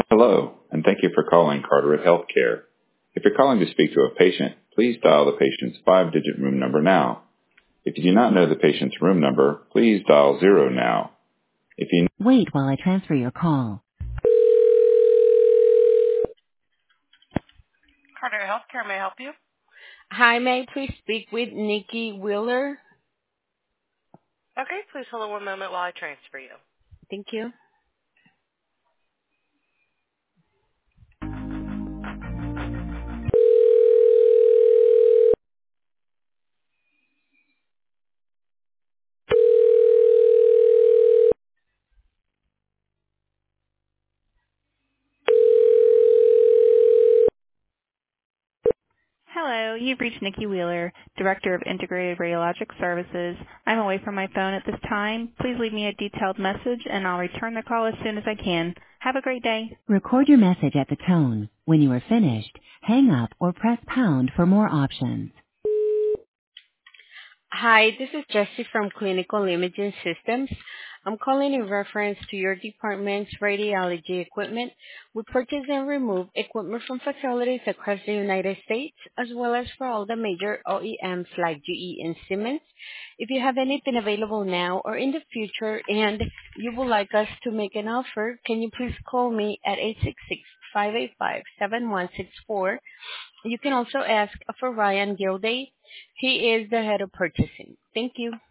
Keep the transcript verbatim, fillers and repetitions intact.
Hello, and thank you for calling Carteret Healthcare. If you're calling to speak to a patient, please dial the patient's five-digit room number now. If you do not know the patient's room number, please dial zero now. If you Wait while I transfer your call. Carter Healthcare, may I help you? Hi, may I please speak with Nikki Wheeler? Okay, please hold on one moment while I transfer you. Thank you. Hello, you've reached Nikki Wheeler, Director of Integrated Radiologic Services. I'm away from my phone at this time. Please leave me a detailed message and I'll return the call as soon as I can. Have a great day. Record your message at the tone. When you are finished, hang up or press pound for more options. Hi, this is Jessie from Clinical Imaging Systems. I'm calling in reference to your department's radiology equipment. We purchase and remove equipment from facilities across the United States, as well as for all the major O E Ms like G E and Siemens. If you have anything available now or in the future and you would like us to make an offer, can you please call me at eight six six, five eight five, seven one six four. You can also ask for Ryan Gilday. He is the head of purchasing. Thank you.